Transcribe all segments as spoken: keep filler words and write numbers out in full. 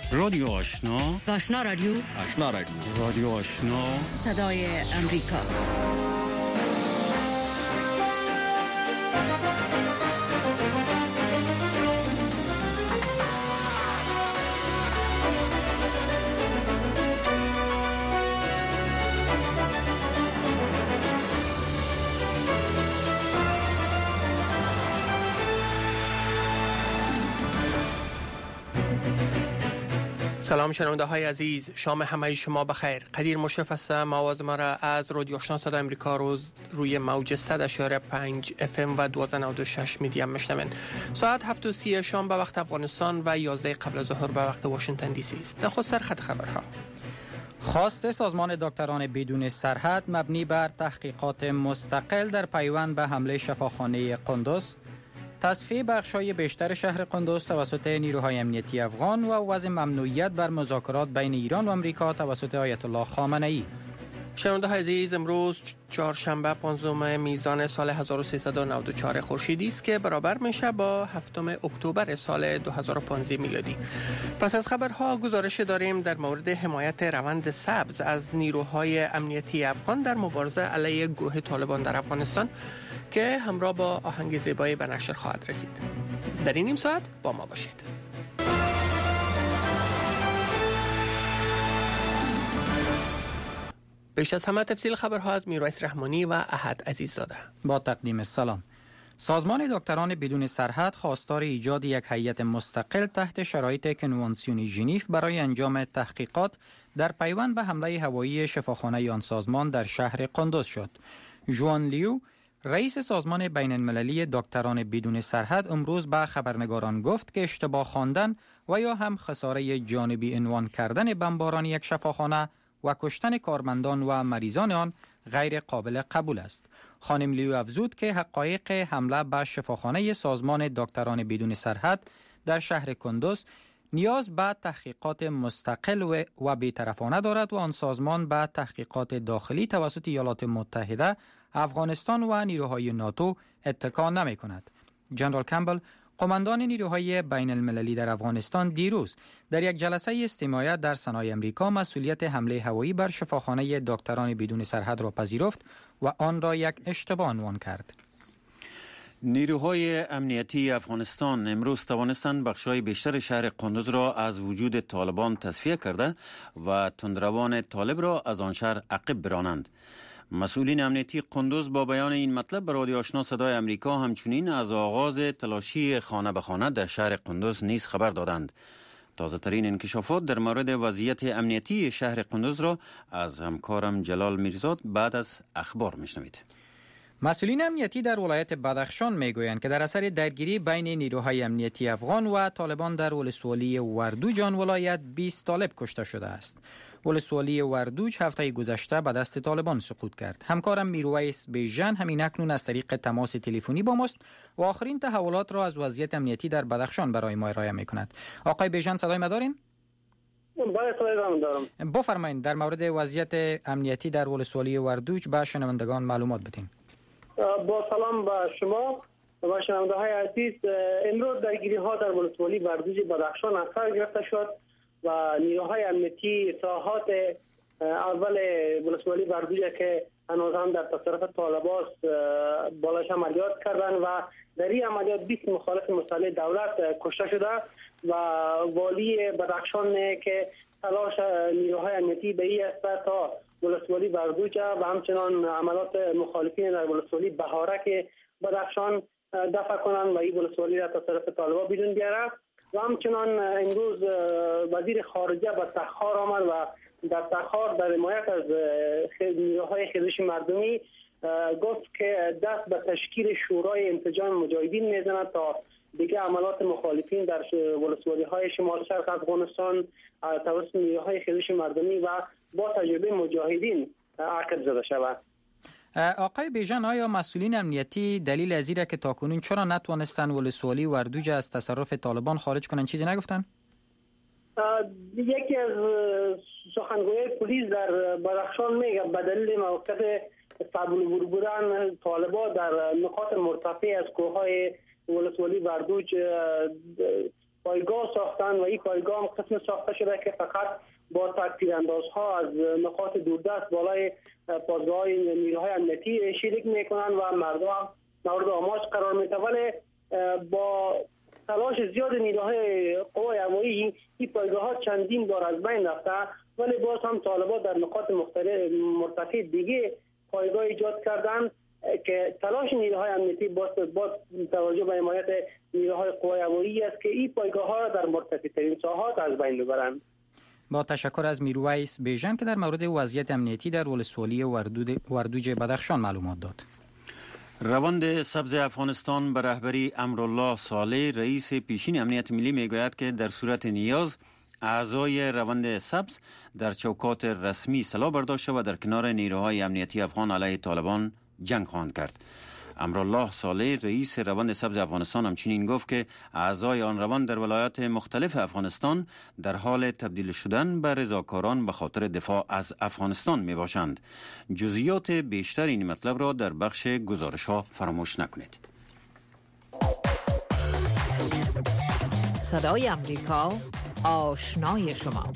رادیو آشنا، آشنا رادیو، آشنا رادیو، رادیو آشنا، صدای امریکا. سلام شنونده های عزیز، شام همه شما بخیر. قدیر مشرف هستم. آواز ما را از رادیو آشنا صدای امریکا روز روی موج صد اشاره پنج اف ام و دوازده نود و شش میدیم میشنوین. ساعت هفت و سی شام به وقت افغانستان و یازده قبل از ظهر به وقت واشنگتن دی سی است. نخست سرخط خبرها. خواست سازمان دکتران بدون سرحد مبنی بر تحقیقات مستقل در پیوند به حمله شفاخانه قندوز، تصفیه بخش‌های بیشتر شهر قندوز توسط نیروهای امنیتی افغان و وضع ممنوعیت بر مذاکرات بین ایران و آمریکا توسط آیت الله خامنه‌ای. شنونده های عزیز، امروز چهارشنبه پانزدهم میزان سال هزار و سیصد و نود و چهار خورشیدی است که برابر میشه با هفتم اکتبر سال دو هزار و پانزده میلادی. پس از خبرها گزارش داریم در مورد حمایت روند سبز از نیروهای امنیتی افغان در مبارزه علیه گروه طالبان در افغانستان که همراه با آهنگ زیبایی به نشر خواهد رسید. در این نیم ساعت با ما باشید. پیش از همه تفصیل خبرها از میرویس رحمانی و احد عزیززاده. با تقدیم سلام. سازمان دکتران بدون سرحد خواستار ایجاد یک هیئت مستقل تحت شرایط کنوانسیون ژنو برای انجام تحقیقات در پیوند به حمله هوایی شفاخانه آن سازمان در شهر قندوز شد. ژوان لیو، رئیس سازمان بین المللی دکتران بدون سرحد، امروز به خبرنگاران گفت که اشتباه خواندن و یا هم خساره جانبی عنوان کردن بمباران یک شفاخانه و کشتن کارمندان و مریضان آن غیر قابل قبول است. خانم لیو افزود که حقایق حمله به شفاخانه سازمان دکتران بدون سرحد در شهر قندوز نیاز به تحقیقات مستقل و بی‌طرفانه دارد و آن سازمان به تحقیقات داخلی توسط ایالات متحده، افغانستان و نیروهای ناتو اتکا نمی کند. جنرال کمبل، قماندان نیروهای بین المللی در افغانستان، دیروز در یک جلسه استماعی در سنای امریکا مسئولیت حمله هوایی بر شفاخانه دکتران بدون سرحد را پذیرفت و آن را یک اشتباه عنوان کرد. نیروهای امنیتی افغانستان امروز توانستند بخش‌های بیشتر شهر قندوز را از وجود طالبان تصفیه کرده و تندروان طالب را از آن شهر عقب برانند. مسئولین امنیتی قندوز با بیان این مطلب به رادیو آشنا صدای امریکا همچنین از آغاز تلاشی خانه به خانه در شهر قندوز نیز خبر دادند. تازه ترین انکشافات در مورد وضعیت امنیتی شهر قندوز را از همکارم جلال میرزاد بعد از اخبار میشنوید. مسئولین امنیتی در ولایت بدخشان میگویند که در اثر درگیری بین نیروهای امنیتی افغان و طالبان در ولسوالی وردوج آن ولایت بیست طالب کشته شده است. ولسوالی وردوج هفته گذشته به دست طالبان سقوط کرد. همکارم میرویس بیژن همین اکنون از طریق تماس تلفنی با ماست و آخرین تحولات را از وضعیت امنیتی در بدخشان برای ما ارائه میکند. آقای بیژن، صدای ما دارین؟ بله، صدای دارم. بفرمایید در مورد وضعیت امنیتی در ولسوالی وردوج به شنوندگان معلومات بدین. با سلام به شما و شنونده های عزیز. امروز درگیری ها در ولسوالی وردوج بدخشان از سر گرفته شد و نیروهای امنیتی ساحات اول ولسوالی وردوج که هنوز هم در تصرف طالبان بالاش عملیات کردن و در این عملیات بیست مخالف مسلح دولت کشته شده و والی بدخشان که تلاش نیروهای امنیتی به این است تا ولسوالی وردوج و همچنان عملات مخالفین در ولسوالی بهارک بدخشان دفع کنند و این ولسوالی را تصرف طالبان بیرون بیاره. و همچنان امروز وزیر خارجه به تخار آمد و در تخار در حمایت از نیروهای خیزش مردمی گفت که دست به تشکیل شورای انسجام مجاهدین میزند تا دیگه عملات مخالفین در ولسوالی های شمال شرق افغانستان توسط نیروهای خیزش مردمی و با تجربه مجاهدین عقب زده شود. آقای بیژن، آیا مسئولین امنیتی دلیل از اینه که تاکنون چرا نتوانستن ولسوالی وردوج از تصرف طالبان خارج کنن چیزی نگفتن؟ یکی از سخنگوی پلیس در بدخشان میگه به دلیل موقعیت صعب بودن طالبان در نقاط مرتفع از کوههای ولسوالی وردوج پایگاه ساختن و این پایگاه هم قسم ساخته شده که فقط با تک‌تیراندازها از نقاط دوردست بالای پاسگاه‌های نیروهای امنیتی شلیک میکنن و مردم مورد آماج قرار میده. ولی با تلاش زیاد نیروهای قوای هوایی این پایگاه ها چندین بار از بین رفته، ولی باز هم طالبان در نقاط مختلف مرتفع دیگه پایگاه ایجاد کردن که تلاش نیروهای امنیتی باز باز توجه به حمایت نیروهای قوای هوایی است که این پایگاه ها را در مرتفع ترین ساحات از بین ببرند. با تشکر از میرویس بیژن که در مورد وضعیت امنیتی در ولسوالی وردوج بدخشان معلومات داد. روند سبز افغانستان به رهبری امرالله صالح رئیس پیشین امنیت ملی میگوید که در صورت نیاز اعضای روند سبز در چوکات رسمی سلاح برداشته و در کنار نیروهای امنیتی افغان علیه طالبان جنگ خواهند کرد. امرالله صالح رئیس روند سبز افغانستان همچنین گفت که اعضای آن روند در ولایات مختلف افغانستان در حال تبدیل شدن به رضاکاران به خاطر دفاع از افغانستان می باشند. جزئیات بیشتر این مطلب را در بخش گزارش ها فراموش نکنید. صدای امریکا، آشنای شما.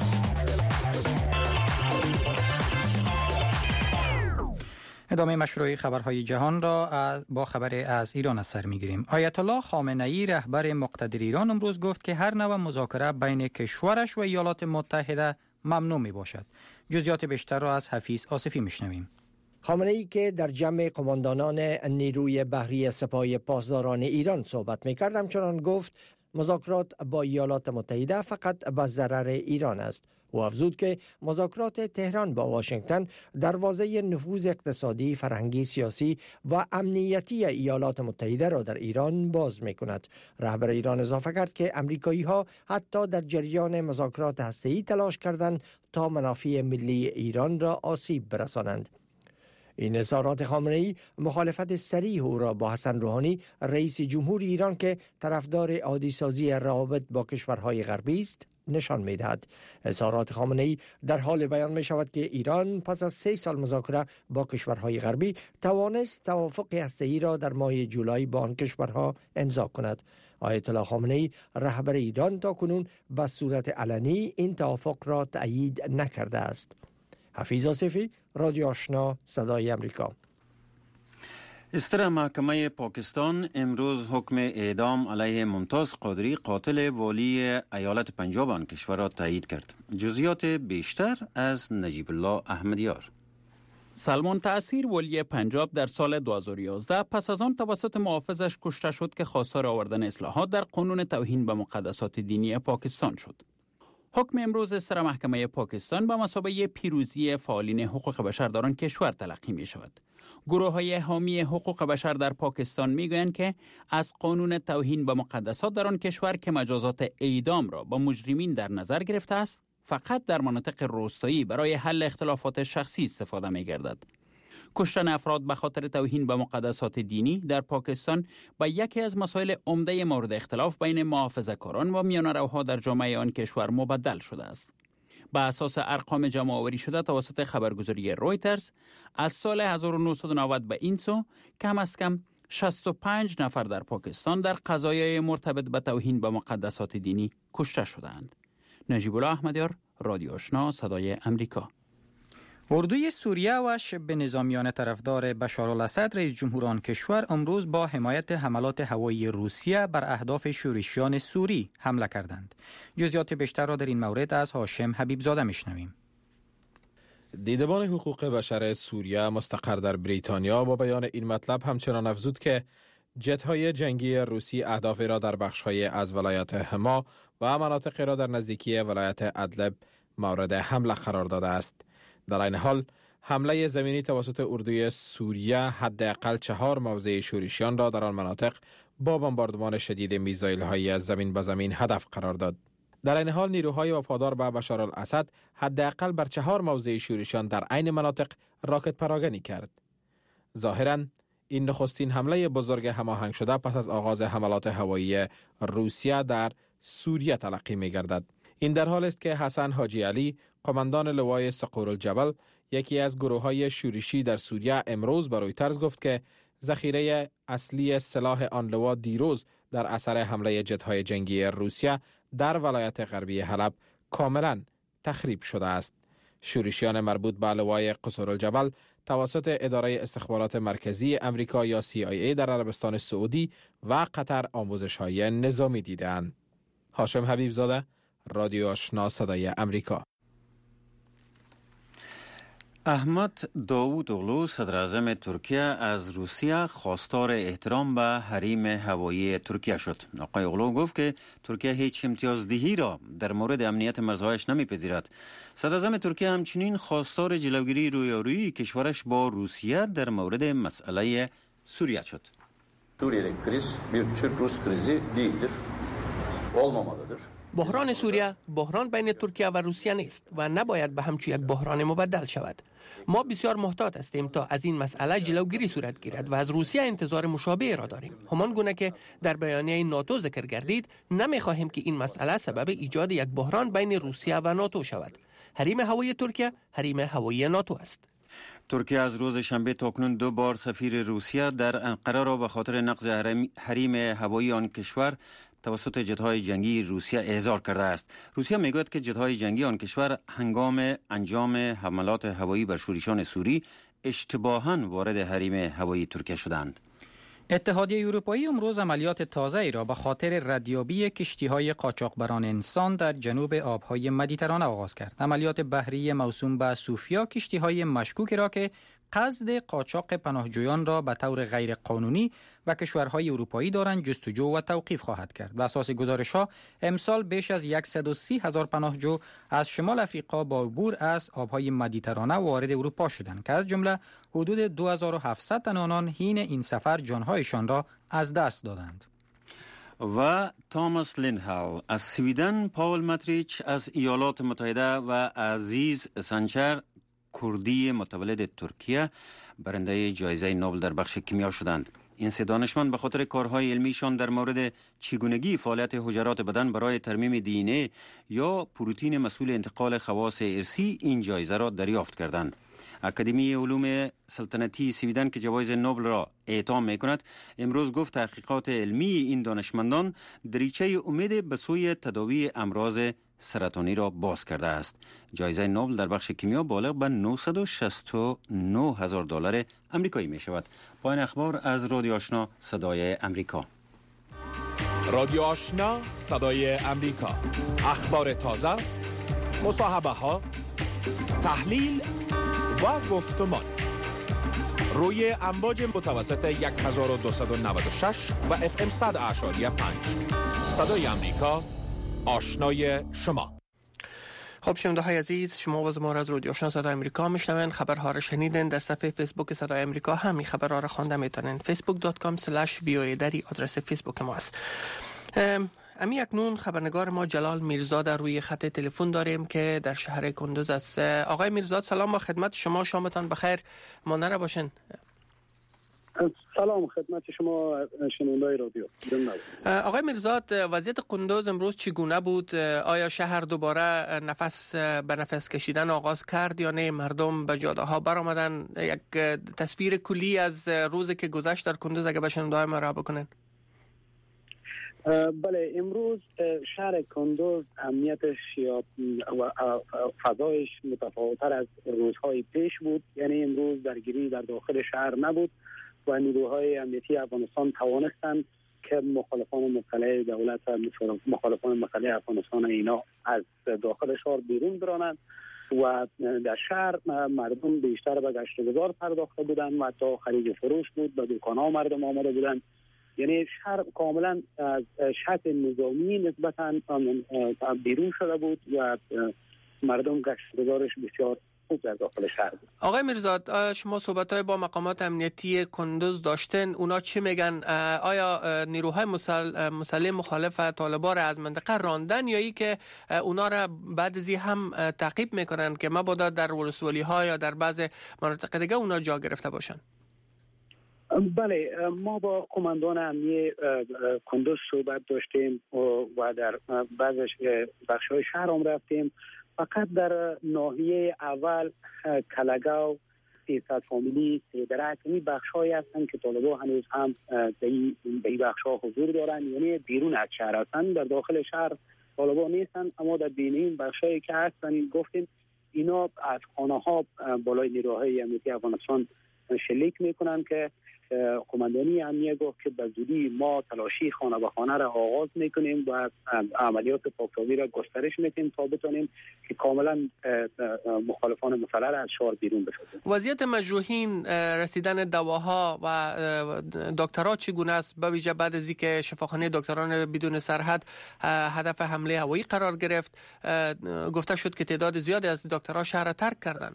ادامه مشروع خبرهای جهان را با خبر از ایران از سر میگیریم. آیت الله خامنه‌ای رهبر مقتدر ایران امروز گفت که هر نوع مذاکره بین کشورش و ایالات متحده ممنوع می باشد. جزئیات بیشتر را از حفیظ آصفی میشنویم. خامنه‌ای که در جمع قماندانان نیروی بحری سپاه پاسداران ایران صحبت می‌کرد همچنان گفت مذاکرات با ایالات متحده فقط به ضرر ایران است. او افزود که مذاکرات تهران با واشنگتن دروازه نفوذ اقتصادی، فرهنگی، سیاسی و امنیتی ایالات متحده را در ایران باز می‌کند. رهبر ایران اضافه کرد که امریکایی‌ها حتی در جریان مذاکرات هسته‌ای تلاش کردند تا منافع ملی ایران را آسیب برسانند. این اظهارات خامنه‌ای مخالفت صریح او را با حسن روحانی رئیس جمهور ایران که طرفدار عادی‌سازی روابط با کشورهای غربی است نشان می‌دهد. اظهارات خامنه‌ای در حال بیان می‌شود که ایران پس از سه سال مذاکره با کشورهای غربی توانست توافق هسته‌ای را در ماه جولای با آن کشورها امضا کند. آیت الله خامنه‌ای رهبر ایران تاکنون به صورت علنی این توافق را تأیید نکرده است. حفیظ آصفی، رادیو آشنا، صدای امریکا. استر محکمه پاکستان امروز حکم اعدام علیه ممتاز قادری قاتل والی ایالت پنجاب آن کشور را تایید کرد. جزئیات بیشتر از نجیب الله احمدیار. سلمان تأثیر والی پنجاب در سال دو هزار و یازده پس از آن توسط محافظش کشته شد که خواستار آوردن اصلاحات در قانون توهین به مقدسات دینی پاکستان شد. حکم امروز استر محکمه پاکستان به مثابه پیروزی فعالین حقوق بشر در آن کشور تلقی می شود. گروه های حامی حقوق بشر در پاکستان می گویند که از قانون توهین به مقدسات در آن کشور که مجازات اعدام را با مجرمین در نظر گرفته است، فقط در مناطق روستایی برای حل اختلافات شخصی استفاده می گردد. کشتن افراد به خاطر توهین به مقدسات دینی در پاکستان به یکی از مسائل عمده مورد اختلاف بین محافظه‌کاران و میانه‌روها در جامعه آن کشور مبدل شده است. به اساس ارقام جمع آوری شده توسط خبرگزاری رویترز، از سال هزار و نهصد و نود به این سو کم از کم شصت و پنج نفر در پاکستان در قضایای مرتبط به توهین به مقدسات دینی کشته شدند. نجیب الله احمدیار، رادیو آشنا، صدای امریکا. اردوی سوریه و شبه نظامیان طرفدار بشارالاسد رئیس جمهور آن کشور امروز با حمایت حملات هوایی روسیه بر اهداف شورشیان سوری حمله کردند. جزئیات بیشتر را در این مورد از هاشم حبیبزاده میشنویم. دیدبان حقوق بشر سوریه مستقر در بریتانیا با بیان این مطلب همچنان افزود که جت‌های جنگی روسی اهداف را در بخش‌های از ولایت حما و مناطق را در نزدیکی ولایت ادلب مورد حمله قرار داده است. در این حال حمله زمینی توسط اردوی سوریه حداقل چهار موضع شورشیان را در آن مناطق با بمباردمان شدید میزایل‌های از زمین به زمین هدف قرار داد. در این حال نیروهای وفادار به بشارالاسد حداقل بر چهار موضع شورشیان در عین مناطق راکت پراگنی کرد. ظاهراً این نخستین حمله بزرگ هماهنگ شده پس از آغاز حملات هوایی روسیه در سوریه تلقی می‌گردد. این در حال است که حسن حاجی علی، قماندان لوای صقورالجبل، یکی از گروه‌های شورشی در سوریه، امروز به رویترز گفت که ذخیره اصلی سلاح آن لوا دیروز در اثر حمله جت‌های جنگی روسیه در ولایت غربی حلب کاملا تخریب شده است. شورشیان مربوط به لوای قصورالجبل توسط اداره استخبارات مرکزی امریکا یا سی آی ای در عربستان سعودی و قطر آموزش‌های نظامی دیدند. هاشم حبیب زاده، رادیو آشنا صدای امریکا. احمد داوود اغلو صدر اعظم ترکیه از روسیه خواستار احترام به حریم هوایی ترکیه شد. آقای اغلو گفت که ترکیه هیچ امتیازدهی را در مورد امنیت مرزهایش نمیپذیرد. صدر اعظم ترکیه همچنین خواستار جلوگیری رویارویی کشورش با روسیه در مورد مسئله سوریه شد. Suriye'deki kriz bir Türk-Rus krizi değildir. Olmamalıdır. بحران سوریه بحران بین ترکیه و روسیه نیست و نباید به همچون یک بحران مبدل شود. ما بسیار محتاط هستیم تا از این مسئله جلوگیری صورت گیرد و از روسیه انتظار مشابه را داریم. همان گونه که در بیانیه ناتو ذکر گردید، نمیخواهیم که این مسئله سبب ایجاد یک بحران بین روسیه و ناتو شود. حریم هوایی ترکیه حریم هوایی ناتو است. ترکیه از روز شنبه تاکنون دو بار سفیر روسیه در انقره را به خاطر نقض حریم هوایی آن کشور توسط جت‌های جنگی روسیه احضار کرده است. روسیه میگوید که جت‌های جنگی آن کشور هنگام انجام حملات هوایی بر شورشیان سوری اشتباهاً وارد حریم هوایی ترکیه شدند. اتحادیه اروپایی امروز عملیات تازه‌ای را به خاطر ردیابی کشتی‌های قاچاقبران انسان در جنوب آب‌های مدیترانه آغاز کرد. عملیات بحری موسوم به سوفیا کشتی‌های مشکوک را که قصد قاچاق پناهجویان را به طور غیر قانونی و کشورهای اروپایی دارند جستجو و توقیف خواهد کرد. بر اساس گزارش‌ها امسال بیش از صد و سی هزار پناهجو از شمال افریقا با عبور از آبهای مدیترانه وارد اروپا شدند که از جمله حدود دو هزار و هفتصد تن آنان حین این سفر جانهایشان را از دست دادند. و تاماس لیندهال از سویدن، پاول ماتریچ از ایالات متحده و عزیز سنچر کردی متولد ترکیه برنده جایزه نوبل در بخش کیمیا شدند. این سه دانشمند به خاطر کارهای علمیشان در مورد چگونگی فعالیت حجرات بدن برای ترمیم دی ان ای یا پروتئین مسئول انتقال خواص ارثی این جایزه را دریافت کردند. اکادمی علوم سلطنتی سویدن که جوایز نوبل را اعطا می‌کند امروز گفت تحقیقات علمی این دانشمندان دریچه امید به سوی تداوی امراض سرطانی را باز کرده است. جایزه نوبل در بخش کیمیا بالغ به نهصد و شصت و نه هزار دلار آمریکایی می شود. پایان اخبار از رادیو آشنا صدای امریکا. رادیو آشنا صدای امریکا، اخبار تازه، مصاحبه ها، تحلیل و گفتمان روی امواج متوسط هزار و دویست و نود و شش و اف ام صد اعشاری پنج. صدای امریکا، آشنای شما. خب شنونده های عزیز، شما و ما از رادیو آشنا صدای امریکا میشنوین. خبرها را شنیدین. در صفحه فیسبوک صدای امریکا همین خبرها را خوانده میتونین. فیسبوک دات کام اسلش وی او ای دری آدرس فیسبوک ما است. امی اکنون خبرنگار ما جلال میرزاد روی خط تلفن داریم که در شهر کندوز است. آقای میرزاد سلام با خدمت شما، شامتان بخیر، مانده باشین. سلام خدمت شما شنوندای رادیو. آقای میرزاد، وضعیت قندوز امروز چگونه بود؟ آیا شهر دوباره نفس به نفس کشیدن آغاز کرد یا نه؟ مردم به جاده ها برآمدن؟ یک تصویر کلی از روزی که گذشت در کندوز اگه به شنوندای ما را بکنن. بله، امروز شهر کندوز امنیتش یا فضایش متفاوت‌تر از روزهای پیش بود. یعنی امروز درگیری در داخل شهر نبود و نیروهای امنیتی افغانستان توانستند که مخالفان مسلح دولت و مخالفان مسلح افغانستان اینا از داخل شهر بیرون برانند و در شهر مردم بیشتر به گشت و گذار پرداخته بودند و تا خرید فروش بود، به دکان‌ها مردم آمده بودند. یعنی شهر کاملا از شط نظامی نسبتاً بیرون شده بود و مردم گشت و گذارش بسیار خوب در داخل شهر بود. آقای میرزاد، شما صحبت‌های با مقامات امنیتی کندوز داشتن، اونا چی میگن؟ آیا نیروهای مسلح مخالف طالبان را از منطقه راندن یا ای که اونا را بعد از این هم تعقیب میکنن که مبادا در ولسوالی‌ها یا در بعض مناطق دیگه اونا جا گرفته باشن؟ بله، ما با کماندان امنیتی کندوز صحبت داشتیم و در بعض بخش‌های شهر هم رفتیم. فقط در ناحیه اول کلگاو سیصد فامیلی سیدرک، این بخش‌هایی هستند که طالبان هنوز هم به این بخش‌ها حضور دارند، یعنی بیرون از شهر هستند، در داخل شهر طالبان نیستند، اما در بین این بخش‌هایی که هستند گفتیم اینا از خانه‌ها بالای نیروهای امنیتی افغانستان شلیک میکنن که قماندانی امنیه گفت که به زودی ما تلاشی خانه به خانه را آغاز میکنیم و عملیات پاکسازی را گسترش میدیم تا بتونیم که کاملا مخالفان مسلح را از شهر بیرون بسازیم. وضعیت مجروحین، رسیدن دواها و دکترها چگونه است؟ به ویژه بعد از اینکه شفاخانه دکتران بدون سرحد هدف حمله هوایی قرار گرفت، گفته شد که تعداد زیادی از دکترها شهر را ترک کردند.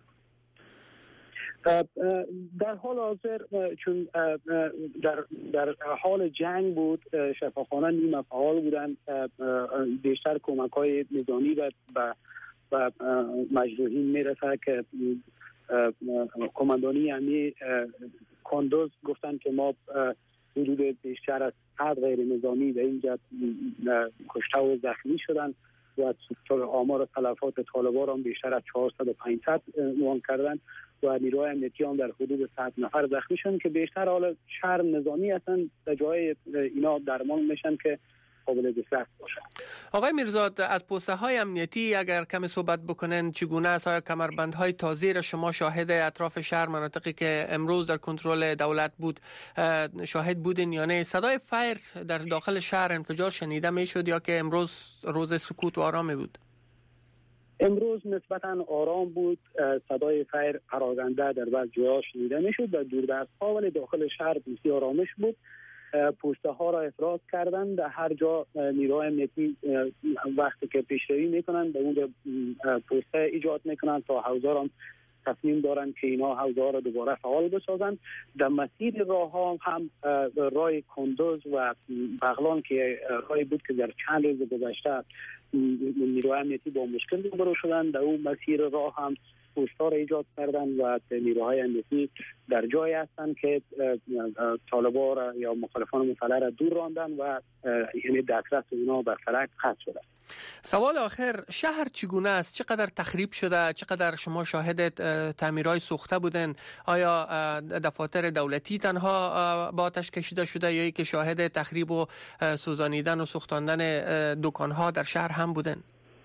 در حال حاضر چون در, در حال جنگ بود، شفاخانه نیمه فعال بودند، بیشتر کمک های نظامی و و مجروحین میرسه که کماندانی امنی کندوز گفتند که ما حدود بیشتر از صد غیر نظامی به اینجا کشته و زخمی شدن و آمار تلفات طالبان را بیشتر از چهارصد و پانصد اعلام کردند و نیروهای امنیتی هم در حدود صد نفر زخمی شدند که بیشتر حال شهر نظامی هستند، در جای اینا درمان میشن که قابل دسترس باشه. آقای میرزاد، از پوسته های امنیتی اگر کمی صحبت بکنن چگونه است؟ آیا کمربندهای تازی را شما شاهد اطراف شهر، مناطقی که امروز در کنترل دولت بود شاهد بودین یا نه؟ صدای فایر در داخل شهر انفجار شنیده میشد یا که امروز روز سکوت و آرامی بود؟ امروز نسبتاً آرام بود، صدای فایر پراکنده در بعض جاها شنیده میشد، در دوردست‌ها ولی داخل شهر بسیار آرامش بود. پوسته ها را افراز کردن، در هر جا نیروهای امنیتی وقتی که پیشروی میکنن به اون پوسته ایجاد میکنن تا حوزه را تصمیم دارن که اینا حوزه ها را دوباره فعال بسازن. در مسیر راه ها هم راه کندوز و بغلان که راهی بود که در چند روز گذشته نیروهای امنیتی با مشکل روبرو شدن، در اون مسیر راه هم پوستا را ایجاد کردن و نیروهای امنیتی در جایی هستند که طالبان را یا مخالفان مسلح را دور راندن و یعنی دسترس اونا به سرک قطع شده. سوال آخر، شهر چگونه است؟ چقدر تخریب شده؟ چقدر شما شاهد تعمیرهای سوخته بودن؟ آیا دفاتر دولتی تنها با آتش کشیده شده یا که شاهد تخریب و سوزانیدن و سوختاندن دکانها در شهر هم بودن؟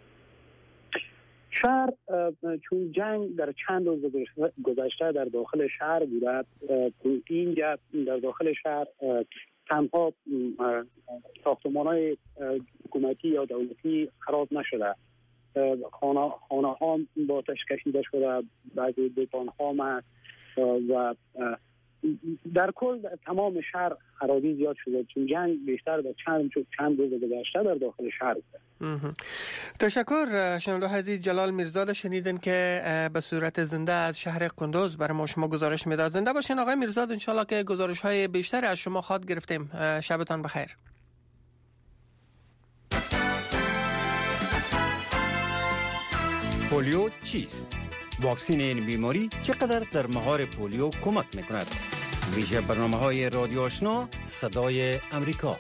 شهر چون جنگ در چند روز گذشته در داخل شهر بوده، اینجا در داخل شهر تنها ساختمان‌های حکومتی یا دولتی خراب نشده، خانه خانه ها با آتش کشیده شده، بعضی دکان‌ها ما و در کل تمام شهر خرابی زیاد شده چون جنگ بیشتر در چند چند روز گذشته در داخل شهر بوده. تشکر. شنونده عزیز، جلال میرزاد شنیدن که به صورت زنده از شهر کندوز برای ما شما گزارش میداد. زنده باشین آقای میرزاد، انشالله که گزارش های بیشتری از شما خواهد گرفتیم. شبتان بخیر. پولیو چیست؟ واکسین این بیماری چقدر در مهار پولیو کمک میکند؟ ویژه برنامه های رادیو آشنا صدای امریکا.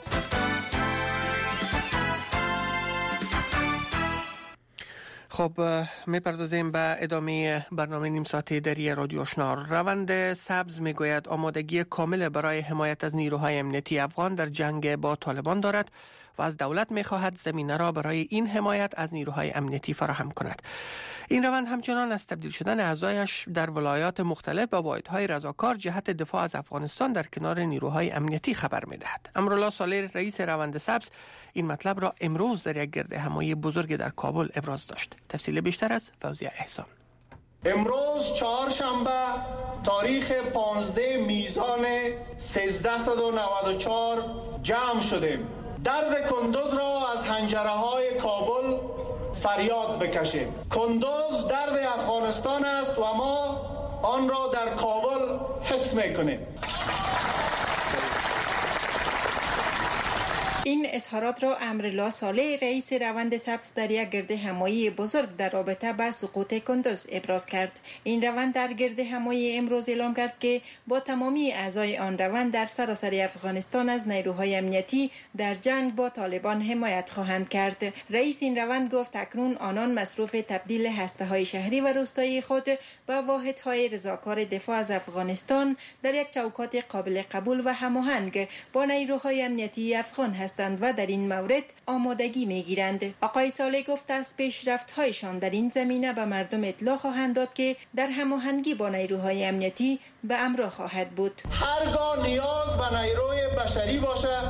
خب میپردازیم به ادامه برنامه نیم ساعته دری رادیو آشنا. روند سبز میگوید آمادگی کامل برای حمایت از نیروهای امنیتی افغان در جنگ با طالبان دارد و از دولت میخواهد زمینه را برای این حمایت از نیروهای امنیتی فراهم کند. این روند همچنان از تبدیل شدن اعضایش در ولایات مختلف به واحدهای رضاکار جهت دفاع از افغانستان در کنار نیروهای امنیتی خبر می‌دهد. امرالله صالح رئیس روند سبز این مطلب را امروز در یک گرد همایی بزرگ در کابل ابراز داشت. تفصیل بیشتر از فوزیه احسان. امروز چهارشنبه تاریخ پانزده میزان سیزده و نود و چهار جمع شدیم. درد کندوز را از حنجره های کابل فریاد بکشیم. کندوز درد افغانستان است و ما آن را در کابل حس میکنیم. این اظهارات را امرالله صالح رئیس روند سبز در یک گرد همایی بزرگ در رابطه با سقوط کندوز ابراز کرد. این روند در گرد همایی امروز اعلام کرد که با تمامی اعضای آن روند در سراسر افغانستان از نیروهای امنیتی در جنگ با طالبان حمایت خواهند کرد. رئیس این روند گفت اکنون آنان مصروف تبدیل هسته‌های شهری و روستایی خود به واحدهای رضاکار دفاع از افغانستان در یک چوکات قابل قبول و هماهنگ با نیروهای امنیتی افغان هستند و در این مورد آمادگی میگیرند. آقای صالح گفت از پیشرفت‌هایشان در این زمینه به مردم اطلاع خواهند داد که در هماهنگی با نیروهای امنیتی به امرا خواهد بود. هرگاه نیاز به نیروی بشری باشه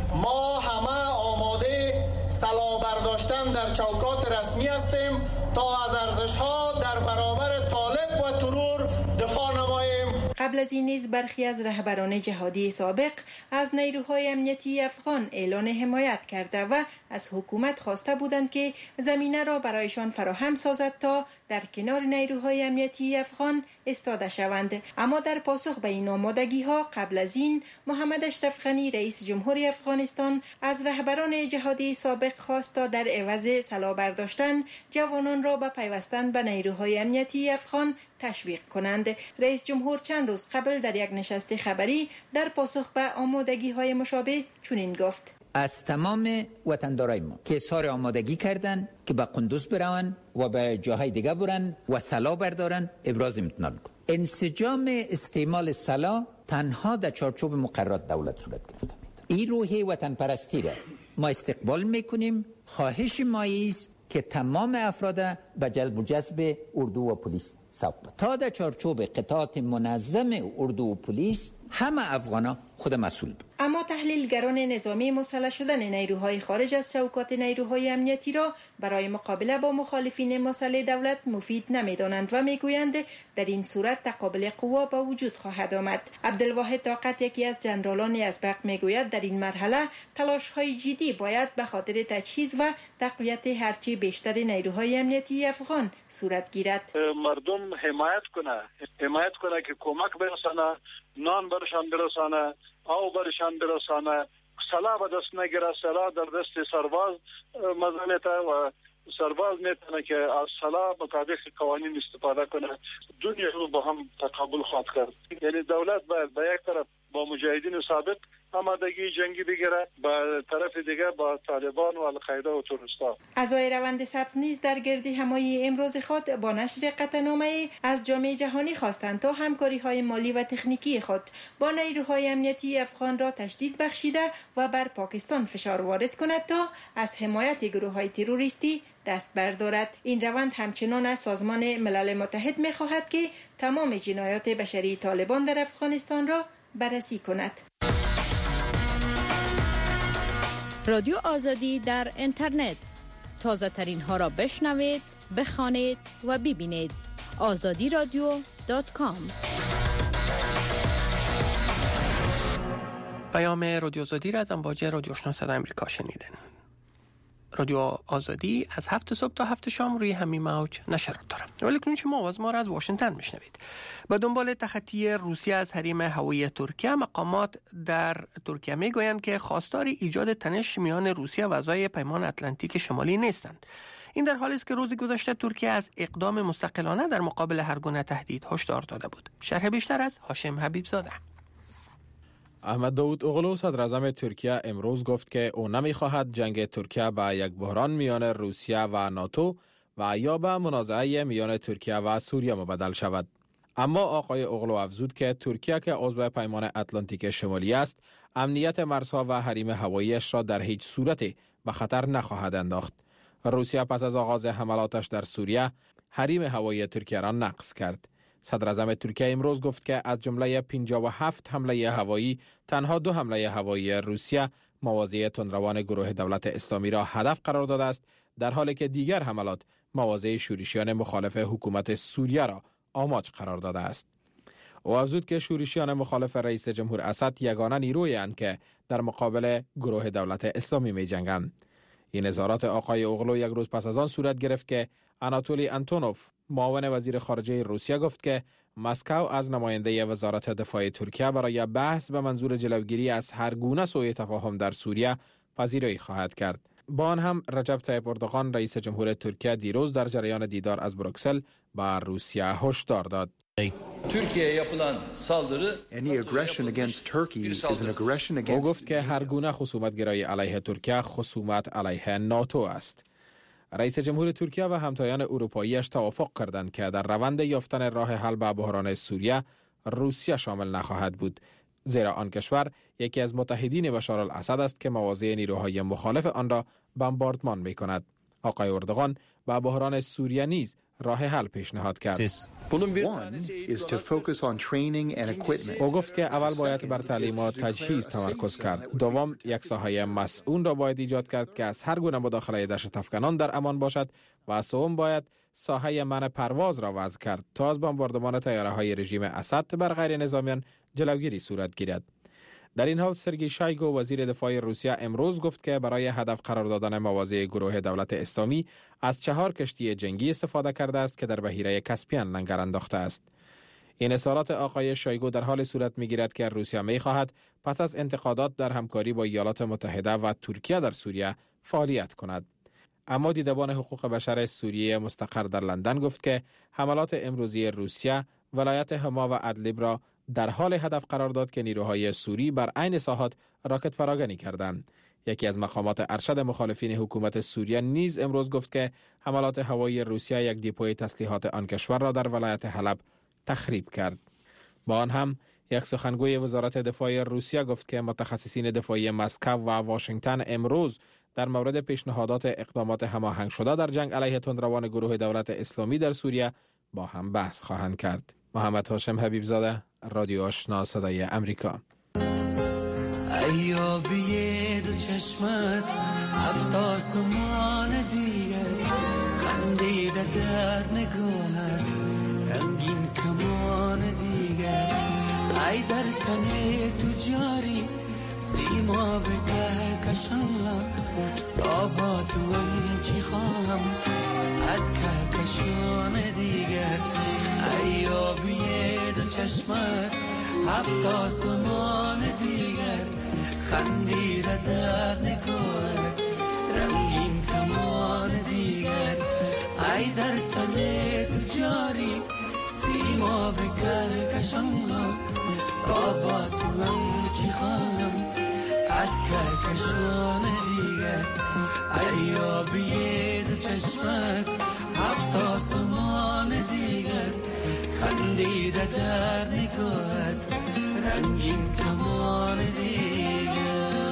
ما همه آماده سلاح برداشتن در چوکات رسمی هستیم تا از ارزش‌ها در برابر طالب و ترور دفاع نماییم. قبل از این نیز برخی از رهبران جهادی سابق از نیروهای امنیتی افغان اعلان حمایت کرده و از حکومت خواسته بودند که زمینه را برایشان فراهم سازد تا در کنار نیروهای امنیتی افغان استاده شوند. اما در پاسخ به این آمادگی ها قبل از این محمد اشرف غنی رئیس جمهوری افغانستان از رهبران جهادی سابق خواست تا در عوض سلاح برداشتن جوانان را به پیوستن به نیروهای امنیتی افغان تشویق کنند. رئیس جمهور چند روز قبل در یک نشست خبری در پاسخ به آمادگی های مشابه چنین گفت: از تمام وطندارای ما که اظهار آمادگی کردن که به قندوز برون و به جاهای دیگه برن و سلاح بردارن ابراز امتنان میکنم. انسجام استعمال سلاح تنها در چارچوب مقررات دولت صورت گرفته. این روح وطن پرستی را ما استقبال میکنیم. خواهش ما است که تمام افراد به جلب و جذب اردو و پلیس سوق تا در چارچوب قطعات منظم اردو و پلیس همه افغانا خود مسئول بود. اما تحلیلگران نظامی مسلح شدن نیروهای خارج از چوکات نیروهای امنیتی را برای مقابله با مخالفین مسلح دولت مفید نمی‌دانند و میگویند در این صورت تقابل قوا با وجود خواهد آمد. عبدالواحد طاقت یکی از جنرالان ازبق میگوید در این مرحله تلاش‌های جدی باید به خاطر تجهیز و تقویت هرچی بیشتر نیروهای امنیتی افغان صورت گیرد. مردم حمایت کنه حمایت کنه که کمک برسانه، نان برشان برسانه، آو برشان برسانه، سلاح به دست نگیره. سلاح در دست سرباز مزنیته و سرباز میتونه که از سلاح مطابق قوانین استفاده کنه. دنیا رو با هم تقابل خواهد کرد. یعنی دولت باید به یک طرف با مجاهدین ثابت آمادگی جنگی بگیره، با طرف دیگه با طالبان و القاعده و تروریستا. اعضای روند سبز نیز در گرد همایی امروز خود با نشر قطعنامه از جامعه جهانی خواستند تا همکاری‌های مالی و تکنیکی خود با نیروهای امنیتی افغان را تشدید بخشیده و بر پاکستان فشار وارد کند تا از حمایت گروه‌های تروریستی دست بردارد. این روند همچنان از سازمان ملل متحد می‌خواهد که تمام جنایات بشری طالبان در افغانستان را بررسی کند. رادیو آزادی در اینترنت، تازه ترین ها را بشنوید، بخوانید و ببینید. آزادی رادیو دات کام. پیام رادیو آزادی را از امواج رادیو آشنا صدای امریکا شنیدین. رادیو آزادی از هفت صبح تا هفت شام روی همین موج نشرات دارم. ولی کنون شما آواز ما را از واشنگتن میشنوید. به دنبال تخطی روسیه از حریم هوایی ترکیه، مقامات در ترکیه میگویند که خواستار ایجاد تنش میان روسیه و اعضای پیمان اتلانتیک شمالی نیستند. این در حالی است که روز گذشته ترکیه از اقدام مستقلانه در مقابل هر گونه تهدید هشدار داده بود. شرح بیشتر از هاشم حبیب زاده. احمد داود اوغلو صدر اعظم ترکیه امروز گفت که او نمی‌خواهد جنگ ترکیه به یک بحران میان روسیه و ناتو و یا به منازعه میان ترکیه و سوریه مبدل شود. اما آقای اوغلو افزود که ترکیه که عضو پیمان اتلانتیک شمالی است، امنیت مرزها و حریم هواییش را در هیچ صورت به خطر نخواهد انداخت. روسیه پس از آغاز حملاتش در سوریه، حریم هوایی ترکیه را نقض کرد. صدر اعظم ترکیه امروز گفت که از جمله پنجاه و هفت حمله هوایی، تنها دو حمله هوایی روسیه مواضع تندروان گروه دولت اسلامی را هدف قرار داده است، در حالی که دیگر حملات مواضع شورشیان مخالف حکومت سوریه را آماج قرار داده است. او افزود که شورشیان مخالف رئیس جمهور اسد یگانه نیرویی اند که در مقابل گروه دولت اسلامی می جنگند. این اظهارات آقای اوغلو یک روز پس از آن صورت گرفت که آناتولی آنتونوف، معاون وزیر خارجه روسیه، گفت که مسکو از نماینده وزارت دفاع ترکیه برای بحث به منظور جلوگیری از هر گونه سوء تفاهم در سوریه پذیرایی خواهد کرد. با آن هم رجب طیب اردوغان رئیس جمهور ترکیه دیروز در جریان دیدار از بروکسل با روسیه هشدار داد. Türkiye'ye yapılan saldırı او گفت که هر گونه خصومت‌گرایی علیه ترکیه خصومت علیه ناتو است. رئیس جمهور ترکیه و همتایان اروپاییش توافق کردند که در روند یافتن راه حل به بحران سوریه روسیه شامل نخواهد بود، زیرا آن کشور یکی از متحدین بشار الاسد است که مواضع نیروهای مخالف آن را بمباردمان می‌کند. آقای اردوغان با بحران سوریه نیز راه حل پیشنهاد کرد. او گفت که اول باید بر تعلیم و تجهیز تمرکز کرد. دوم، یک ساحه مسئول را باید ایجاد کرد که از هر گونه مداخله دشت افکنان در امان باشد و سوم باید ساحه منع پرواز را وضع کرد تا از بمباردمان طیاره‌های رژیم اسد بر غیر نظامیان جلوگیری صورت گیرد. در این حال سرگئی شایگو وزیر دفاع روسیه امروز گفت که برای هدف قرار دادن مواضع گروه دولت اسلامی از چهار کشتی جنگی استفاده کرده است که در بحیره کاسپین لنگر انداخته است. این اظهارات آقای شایگو در حال صورت می‌گیرد که روسیه می‌خواهد پس از انتقادات در همکاری با ایالات متحده و ترکیه در سوریه فعالیت کند. اما دیدبان حقوق بشر سوریه مستقر در لندن گفت که حملات امروزی روسیه ولایت حما و ادلب را در حال هدف قرار داد که نیروهای سوری بر عین ساحات راکت پراگنی کردند. یکی از مقامات ارشد مخالفین حکومت سوریه نیز امروز گفت که حملات هوایی روسیه یک دیپوی تسلیحات آن کشور را در ولایت حلب تخریب کرد. با آن هم یک سخنگوی وزارت دفاع روسیه گفت که متخصصین دفاعی مسکو و واشنگتن امروز در مورد پیشنهادات اقدامات هماهنگ شده در جنگ علیه تندروان گروه دولت اسلامی در سوریه با هم بحث خواهند کرد. محمد هاشم حبیب زاده، رادیو آشنا صدای امریکا. ایابی دو چشمت هفت آسمان دیگر خندیده در نگاهت رنگین کمان دیگر ای در تن تو جاری سیما به کهکشان تا با تو هم چی خواهم از کهکشان دیگر ایابی دو چشمت هفت آسمان دیگر خندیده در نگاهت رنگین کمان دیگر ای در تن تو جاری سیما به کهکشان تا با تو هم چی خواهم از کهکشان دیگر ایابی دو چشمت هفت آسمان دیگر خندیده در نگاهت رنگین کمان دیگر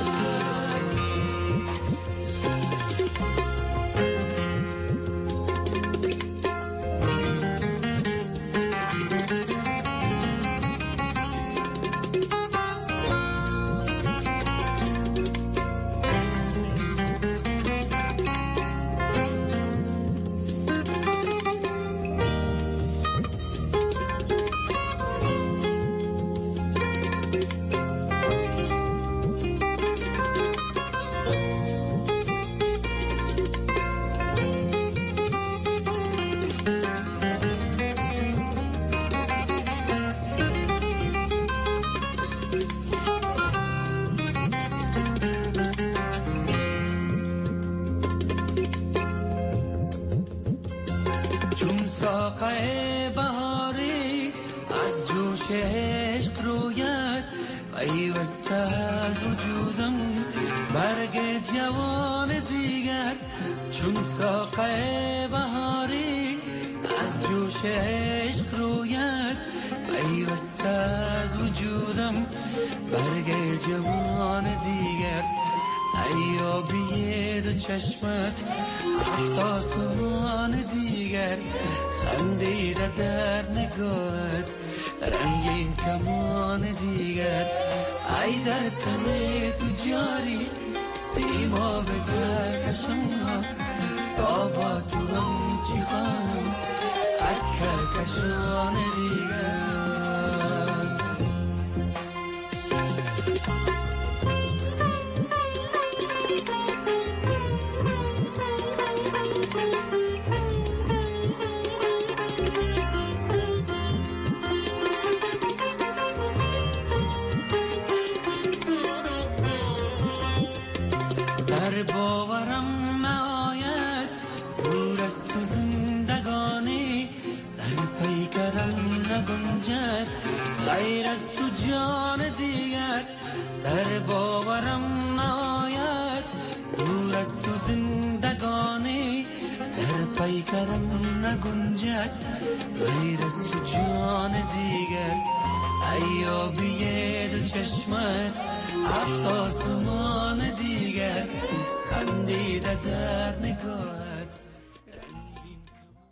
چون ساقه بهاری از جوش عشق رویت پیوسته از وجودم برگ جوان دیگر چون ساقه بهاری از جوش عشق رویت پیوسته از وجودم برگ جوان دیگر ایابی دو چشمت هفت آسمان دیگر خندیده در نگاهت رنگین کمان دیگر ای در تن تو جاری سیما به کهکشان تا با تو هم چی خواهم از کهکشان دیگر نگنجد غیر از تو جان دیگر. ایابی دو چشمت هفت آسمان دیگر خندیده در نگاه